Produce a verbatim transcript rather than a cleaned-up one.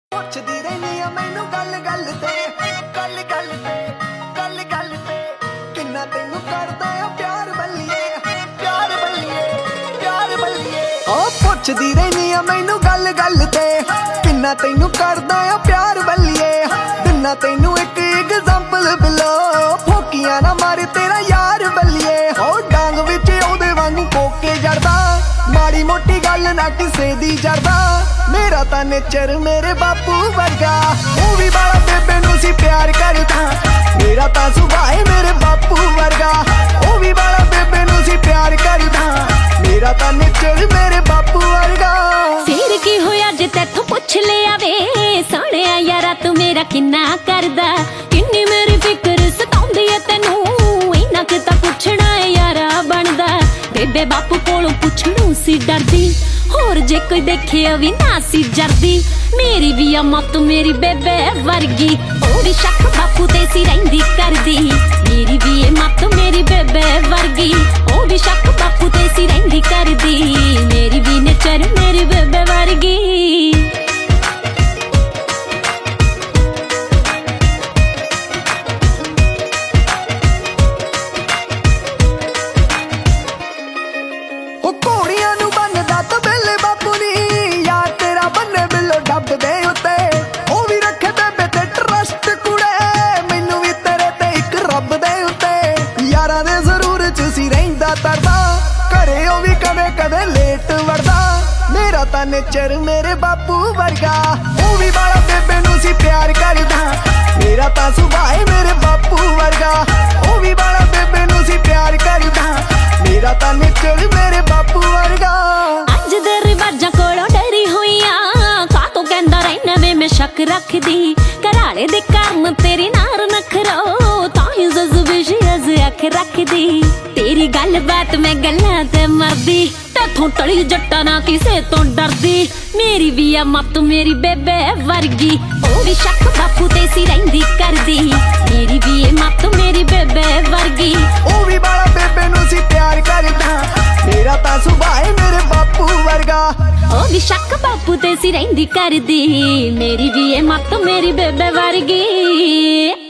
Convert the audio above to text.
ਪੁੱਛਦੀ ਰਹਿਨੀ ਆ ਮੈਨੂੰ ਗੱਲ ਗੱਲ ਤੇ ਗੱਲ ਗੱਲ ਤੇ ਗੱਲ ਗੱਲ ਤੇ ਕਿੰਨਾ ਤੈਨੂੰ ਕਰਦਾ ਆ ਪਿਆਰ ਬੱਲੀਏ ਪਿਆਰ ਬੱਲੀਏ ਪਿਆਰ ਬੱਲੀਏ ਉਹ ਪੁੱਛਦੀ ਰਹਿਨੀ ਆ ਮੈਨੂੰ ਗੱਲ ਗੱਲ ਤੇ ਕਿੰਨਾ ਤੈਨੂੰ ਕਰਦਾ ਆ ਪਿਆਰ ਬੱਲੀਏ ਦਿਨਾ ਤੈਨੂੰ ਇੱਕ ਐਗਜ਼ਾਮਪਲ ਬਿਲੋ ਫੋਕੀਆਂ ਨਾ ਮਾਰੇ ਤੇਰਾ ਯਾਰ ਬੱਲੀਏ ਉਹ ਡਾਂਗ ਵਿੱਚ ਉਹਦੇ ਵਾਂਗੂ ਕੋਕੇ ਜੜਦਾ ਮਾੜੀ ਮੋਟੀ ਗੱਲ ਨਾ ਕਿਸੇ ਦੀ ਜੜਦਾ ਮੇਰਾ ਤਾਂ ਨੇਚਰ ਮੇਰੇ ਬਾਪੂ ਵਰਗਾ ਉਹ ਵੀ ਬਾਲਾ ਬੇਬੇ ਨੂੰ ਸੀ ਪਿਆਰ ਕਰਦਾ ਮੇਰਾ ਤਾਂ ਸੁਭਾਅ ਮੇਰੇ ਬਾਪੂ ਵਰਗਾ ਉਹ ਵੀ ਬਾਲਾ ਬੇਬੇ ਨੂੰ ਸੀ ਪਿਆਰ ਕਰਦਾ ਮੇਰਾ ਤਾਂ ਨੇਚਰ ਮੇਰੇ ਬਾਪੂ ਵਰਗਾ ਫੇਰ ਕੀ ਹੋਇਆ ਜੇ ਤੈਥੋਂ ਪੁੱਛ ਲਿਆ ਵੇ ਸੋਹਣਿਆ ਯਾਰਾ ਤੂੰ ਮੇਰਾ ਕਿੰਨਾ ਕਰਦਾ ਕਿੰਨੀ ਮੇਰੀ ਫਿਕਰ ਸਤਾਉਂਦੀ ਏ ਤੈਨੂੰ ਇੰਨਾ ਕਿ ਤਾਂ ਪੁੱਛਣਾ ਯਾਰਾ ਬਣਦਾ ਬੇਬੇ ਬਾਪੂ ਕੋਲੋਂ ਪੁੱਛਣੋਂ ਸੀ ਡਰਦੀ ਹੋਰ ਜੇ ਕੋਈ ਦੇਖਿਆ ਵੀ ਨਾ ਸੀ ਜਰਦੀ ਮੇਰੀ ਵੀ ਆ ਮੱਤ ਮੇਰੀ ਬੇਬੇ ਵਰਗੀ ਉਹ ਵੀ ਸ਼ੱਕ ਬਾਪੂ ਤੇ ਸੀ ਰਹਿੰਦੀ ਕਰਦੀ ਮੇਰੀ ਵੀ ਇਹ ਮੱਤ ਮੇਰੀ ਬੇਬੇ ਵਰਗੀ ਉਹ ਵੀ ਸ਼ੱਕ ਬਾਪੂ ਤੇ ਸੀ ਰਹਿੰਦੀ ਕਰਦੀ ਮੇਰੀ ਵੀ ਨੇਚਰ ਮੇਰੀ ਬੇਬੇ ਵਰਗੀ ਘਰੇ ਉਹ ਵੀ ਕਦੇ ਕਦੇ ਲੇਟ ਵੜਦਾ ਮੇਰਾ ਤਾਂ ਨੇਚਰ ਮੇਰੇ ਬਾਪੂ ਵਰਗਾ ਉਹ ਵੀ ਬਾਲਾ ਬੇਬੇ ਨੂੰ ਸੀ ਪਿਆਰ ਕਰਦਾ ਮੇਰਾ ਤਾਂ ਸੁਭਾਅ ਮੇਰੇ ਬਾਪੂ ਵਰਗਾ ਉਹ ਵੀ ਬਾਲਾ ਬੇਬੇ ਨੂੰ ਸੀ ਪਿਆਰ ਕਰਦਾ ਮੇਰਾ ਤਾਂ ਨੇਚਰ ਮੇਰੇ ਬਾਪੂ ਵਰਗਾ ਅੱਜ ਦੇ ਰਿਵਾਜਾਂ ਕੋਲੋਂ ਡਰੀ ਹੋਈਆਂ ਕਾਤੋਂ ਕਹਿੰਦਾ ਰਹਿਣਾ ਵੇ ਮੈਂ ਸ਼ੱਕ ਰੱਖਦੀ ਘਰਾਲੇ ਦੇ ਕਾਰਨ ਤੇਰੀ ਨਾਰ ਨਖਰੋ ਤਾਂ ਹੀ ਜਜ਼ਬੇ ਸ਼ਿਆਜ਼ ਅੱਖ ਰੱਖਦੀ ਤੇਰੀ ਗੱਲ ਬਾਤ ਮੈਂ ਗੱਲਾਂ ਤੇ ਮਰਦੀ ਤੇਥੋਂ ਟਲੀ ਜੱਟਾਂ ਨਾ ਕਿਸੇ ਤੋਂ ਡਰਦੀ ਮੇਰੀ ਵੀ ਆ ਮੱਤ ਮੇਰੀ ਬੇਬੇ ਵਰਗੀ ਉਹ ਵੀ ਸ਼ੱਕ ਬਾਪੂ ਤੇ ਸੀ ਰਹਿੰਦੀ ਕਰਦੀ ਮੇਰੀ ਵੀ ਇਹ ਮੱਤ ਮੇਰੀ ਬੇਬੇ ਵਰਗੀ ਉਹ ਵੀ ਬਾਲਾ ਬੇਬੇ ਨੂੰ ਸੀ ਪਿਆਰ ਕਰਦਾ ਮੇਰਾ ਤਾਂ ਸੁਭਾਅ ਮੇਰੇ ਬਾਪੂ ਵਰਗਾ ਉਹ ਵੀ ਸ਼ੱਕ ਬਾਪੂ ਤੇ ਸੀ ਰਹਿੰਦੀ ਕਰਦੀ ਮੇਰੀ ਵੀ ਇਹ ਮੱਤ ਮੇਰੀ ਬੇਬੇ ਵਰਗੀ